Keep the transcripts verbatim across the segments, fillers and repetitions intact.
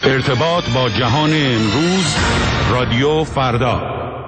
ارتباط با جهان امروز، رادیو فردا.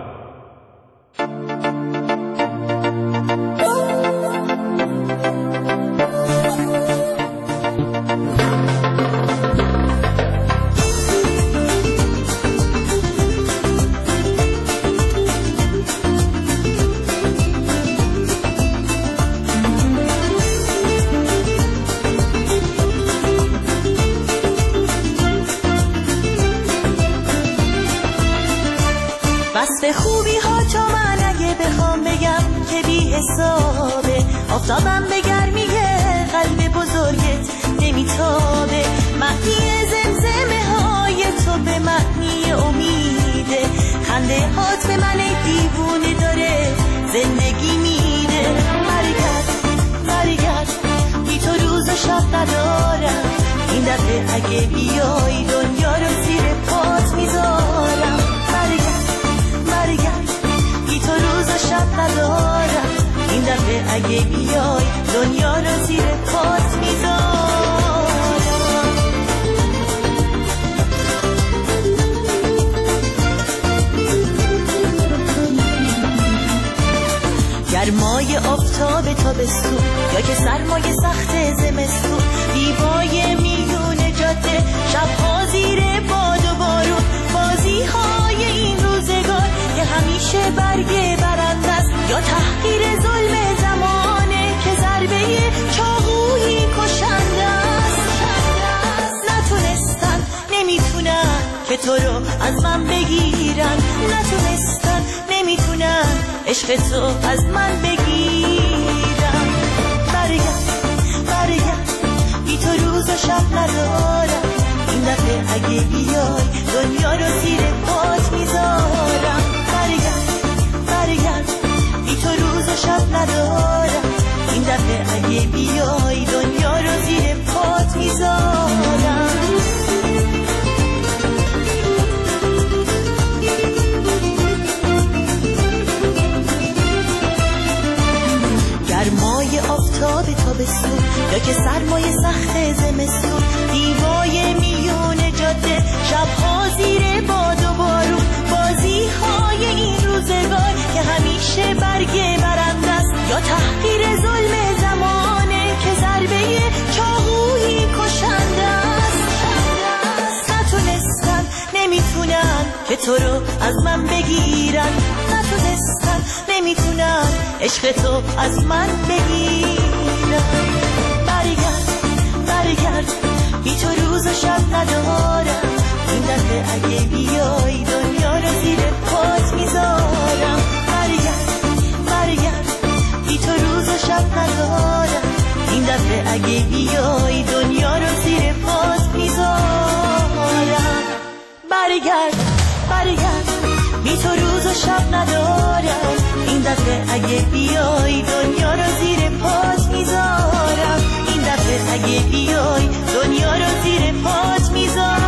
وصف خوبی ها تو من اگه بخوام بگم که بی حسابه، آفتابم به گرمی قلب بزرگت نمیتابه، معنی زمزمه های تو به معنی امیده، خنده هات به من دیوونه داره زندگی میده. برگرد برگرد بی تو روز و شب ندارم، این دفعه اگه بیای دنیا رو زیر پات میذارم. برگرد برگرد بی تو روز و شب ندارم، این دفعه اگه بیای دنیا رو زیر پات میذارم. گرمای آفتاب تابستون یا که سرمای سخت زمستون، دیوای میون جاده، شبها زیر باد و بارون، بازی های این روزگار که همیشه برگ برنده است یا تحقیر ظلم زمانه که ضربه چاقویی کشنده است. نتونستن نمیتونن که تو رو از من بگیرن، نتونستن نمیتونن عشق تو از من بگیرن. برگرد برگرد بی تو روز و شب ندارم، این دفعه اگه بیای دنیا رو زیر پات میذارم. برگرد برگرد بی تو روز و شب ندارم، این دفعه اگه بیای دنیا رو زیر پات میذارم. گرمای آفتاب تابستون یا که سرمای سخت زمستون، دیوای میون جاده، شبها زیر باد و بارون، بازی های این روزگار که همیشه برگ برنده است یا تحقیر ظلم زمانه که ضربه چاقویی کشنده است. نتونستن نمیتونن که تو رو از من بگیرن، نتونستن نمیتونن عشق تو از من بگیرن. برگرد برگرد بی تو روز و شب ندارم، این دفعه اگه بیای دنیا رو زیر پات میذارم. برگرد برگرد بی تو روز و شب ندارم، این دفعه اگه بیای دنیا رو زیر پات میذارم. برگرد برگرد بی تو روز و شب ندارم، این دفعه اگه بیای دنیا رو زیر پات میذارم. این دفعه اگه بیای دنیا رو زیر پات میذارم.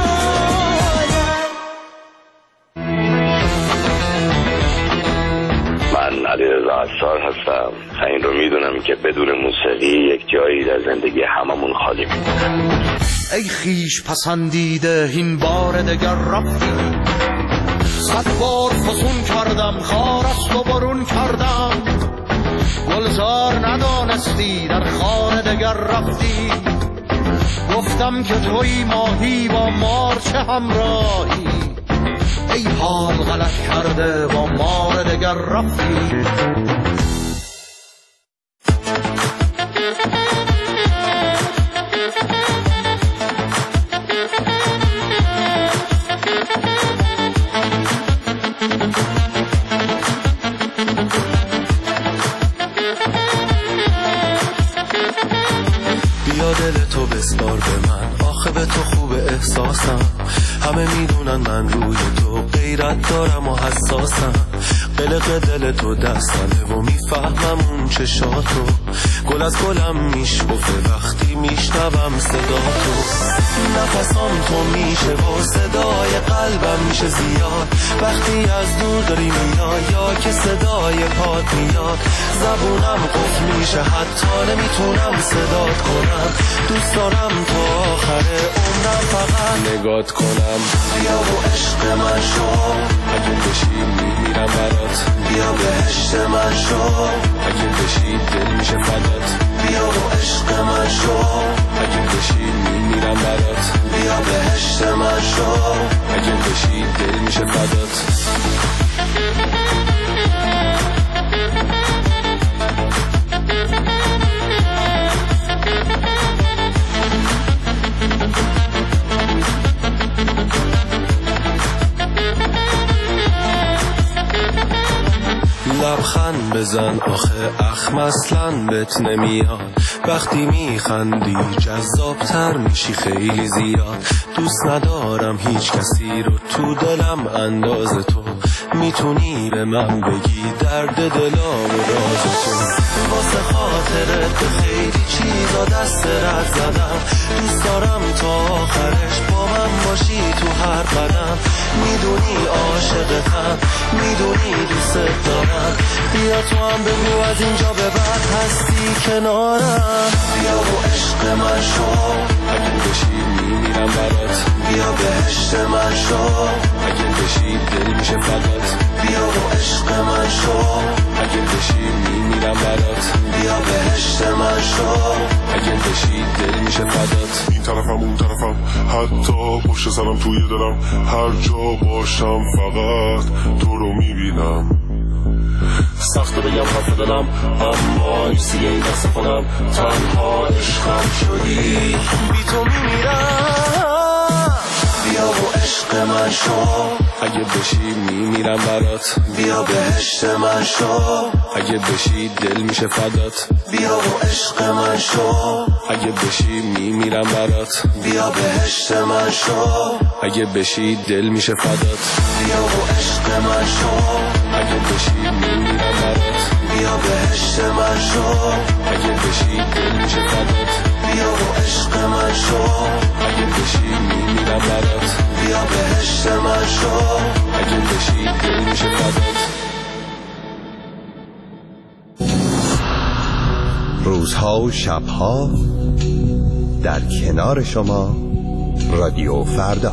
من علیرضا عصار هستم. این رو میدونم که بدون موسیقی یک جایی در زندگی هممون خالی میمونه. ای خیش پسندیده این بار دگر رفتی، صد بار فسون کردم خار است و برون کردم، گلزار ندانستی در خانه دگر رفتی، گفتم که توی ماهی با مار چه همراهی، ای حال غلط کرده با مار دگر رفتی. دل تو بسپار به من، آخه به تو خوب احساسم، همه میدونن من روی تو غیرت دارم و حساسم، قلق دل تو دستمه و میفهمم اون چشاتو، گل از گلم میشکفه وقتی میشنوم صدا تو، نفسام تو میشه و صدای قلبم میشه زیاد، وقتی از دور داری میای یا که صدای پات میاد، زبونم قفل میشه حتی نمیتونم صدات کنم، دوست دارم تا آخر عمرم فقط نگات کنم. بیا و عشق من شو، اگه بشی میمیرم برات. بیا بهشت من شو، اگه بشی دل میشه فدات. بیا و عشق من شو، اگه بشی میمیرم برات. بیا بهشت من شو، اگه بشی دل میشه فدات. لبخند بزن آخه اخم اصلاً بهت نمیاد. وقتی میخندی جذابتر میشی خیلی زیاد. دوست ندارم هیچ کسی رو تو دلم انداز تو. میتونی به من بگی درد دلا و راز تو. واسه خاطرت به خیلی چیزا دست رد زدم. دوست دارم تا آخرش با من باشی تو هر قدم. میدونی عاشقتم، میدونی دوست دارم. بیا تو هم بگو از اینجا به بعد هستی کنارم. بیا و عشق من شو، اگه بشی میمیرم برات. بیا بهشت من شو، اگه بشی دل میشه فدات. بیا و عشق من شو، اگه بشی میمیرم برات. بیا بهشت من شو، اگه بشی دل میشه فدات. این طرفم اون طرفم، حتی پشت سرم توی دلم. هر جا باشم فقط تو رو میبینم. سخت بگم حرف دلم، اما نیستی این دست خودم. تنها عشقم شدی، بی تو میمیرم. بیا و عشق من شو، اگه بشی میمیرم برات. بیا بهشت من شو، اگه بشی دل میشه فدات. بیا و عشق من شو، اگه بشی میمیرم برات. بیا بهشت من شو، اگه بشی دل میشه فدات. بیا و عشق من شو، اگه بشی میمیرم برات. بیا بهشت من شو، اگه بشی دل میشه فدات. بیا و عشق من شو، اگه بشی میمیرم برات. بیا بهشت من شو، اگه بشی دل میشه فدات. روزها و شبها در کنار شما رادیو فردا.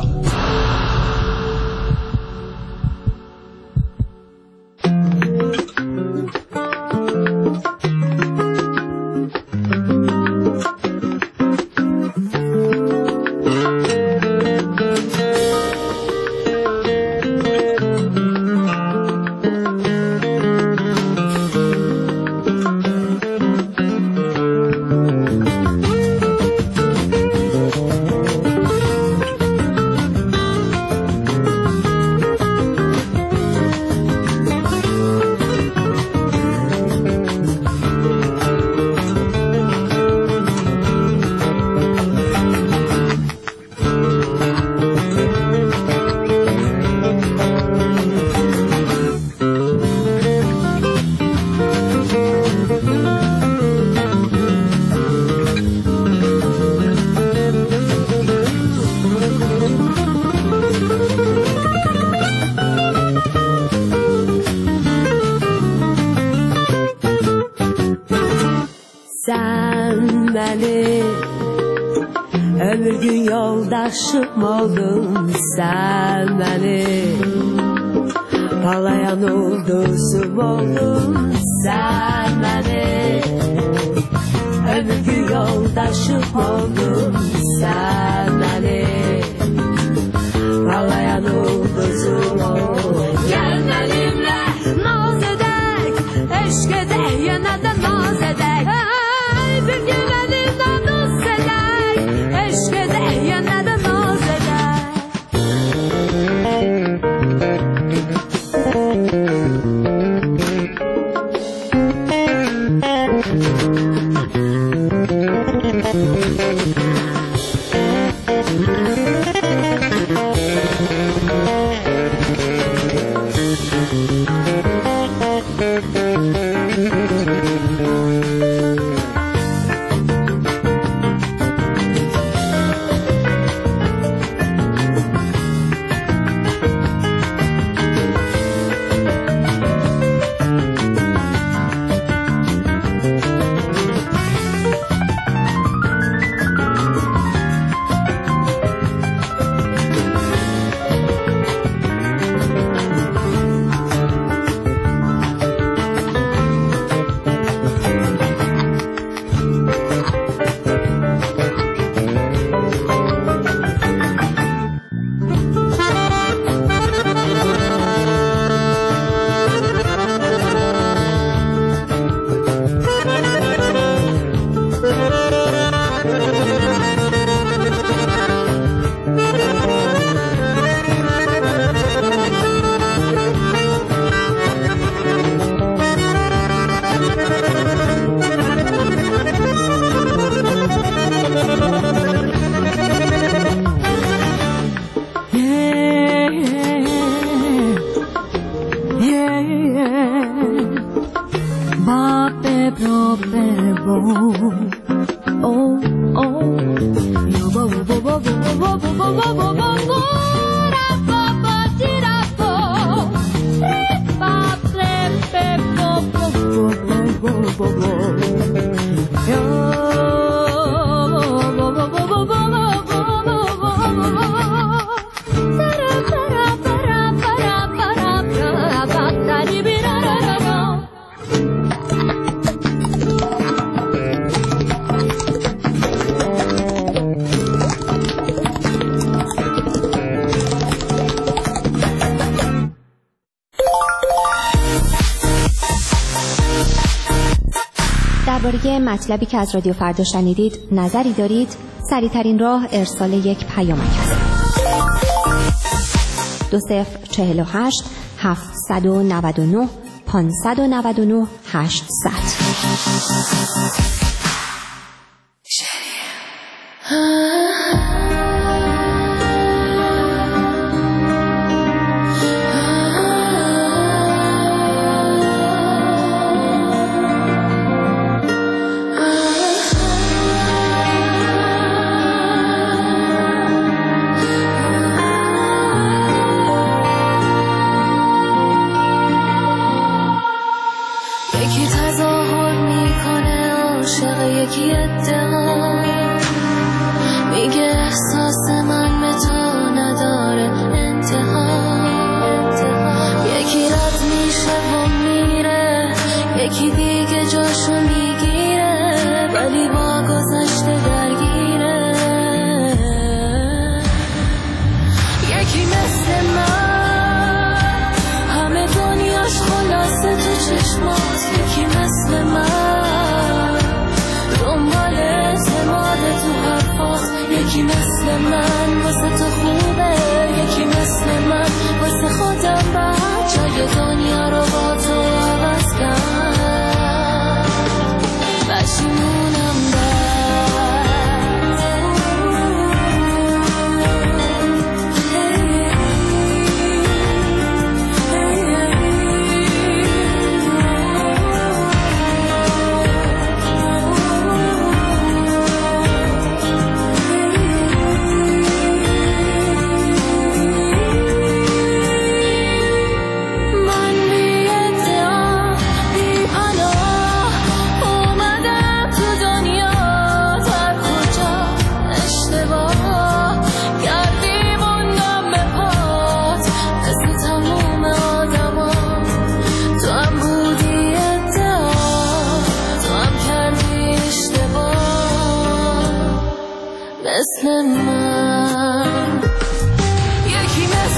Ömür gün yoldaşım oldun sen benim. Parlayan ulduzum oldun sen benim. Ömür gün yoldaşım oldun sen benim. Parlayan ulduzum oldun. Gel benimle naz edek, eşk edek, yine de naz edek. Ay bir gün elimden dost edek, eşk edek, yine de naz edek. درباره مطلبی که از رادیو فردا شنیدید نظری دارید؟ سریع‌ترین راه ارسال یک پیامک است. دو صفر چهل و هشت هفتصد و نود و نه پانصد و نود و نه هشتصد.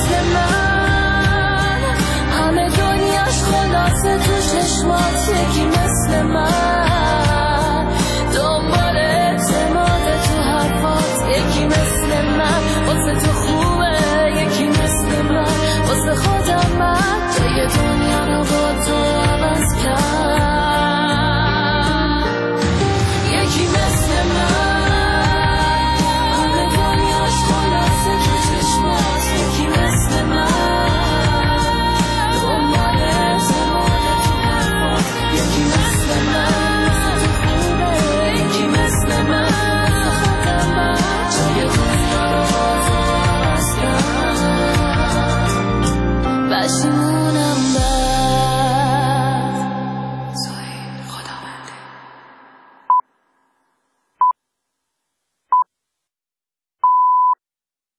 یکی